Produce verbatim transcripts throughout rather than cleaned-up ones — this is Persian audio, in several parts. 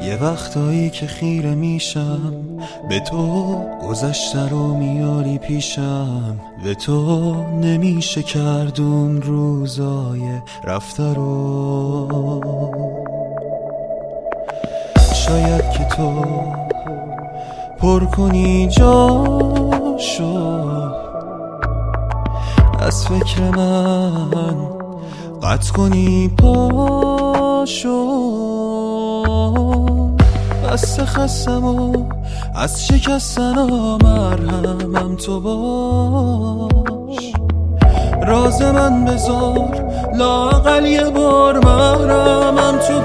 یه وقتایی که خیره میشم به تو، گذشته رو میاری پیشم، به تو نمیشه کرد اون روزای رفته رو. شاید که تو پر کنی جاشو از فکر من، قطع کنی پاشو. بسته خستم و از شکستن ها مرهمم تو باش. راز من بذار لااقل یه بار محرمم تو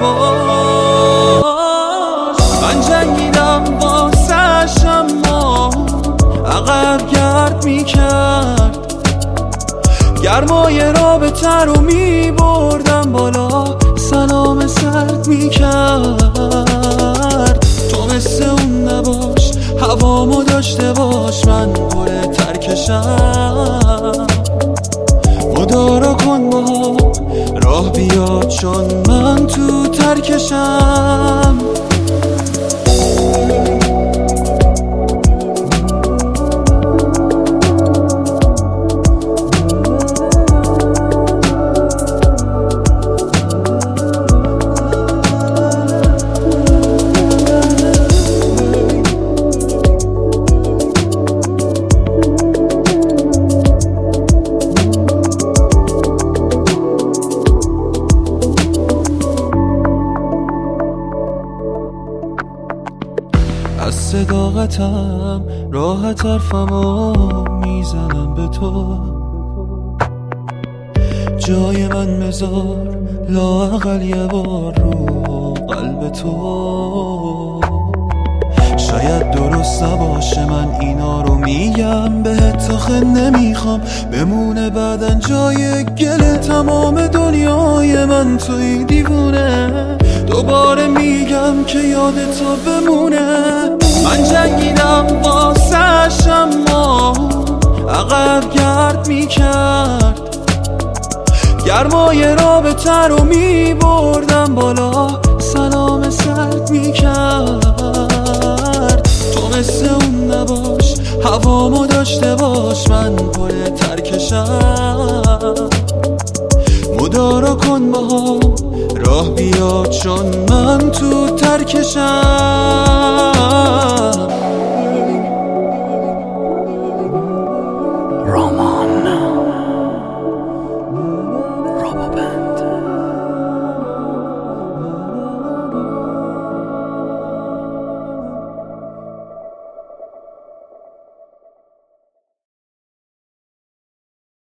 باش. من جنگیدم واسش اما عقب گرد میکرد، گرمای رابطه رو میبردم بالا، سلام سرد میکرد. تو مثل اون نباش، هوامو داشته باش، من پر ترکشم. مدارا کن با راه بیاد چون من تو ترکشم. از صداقتم راحت حرفمو میزنم به تو. جای من بذار لااقل یه بار رو قلب تو. شاید درست نباشه من اینا رو میگم بهت، آخه نمیخوام بمونه بعدن جای گل تمام دنیای من توی دیوونه. دوباره میگم که یادت تو بمونه. من جنگیدم واسش اما عقب گرد میکرد، گرمای رابطه رو میبردم بالا، سلام سرد میکرد. تو مثل اون نباش، هوامو داشته باش، من پر ترکشم. مدارا کن با راه بیاد چون من تو ترکشم.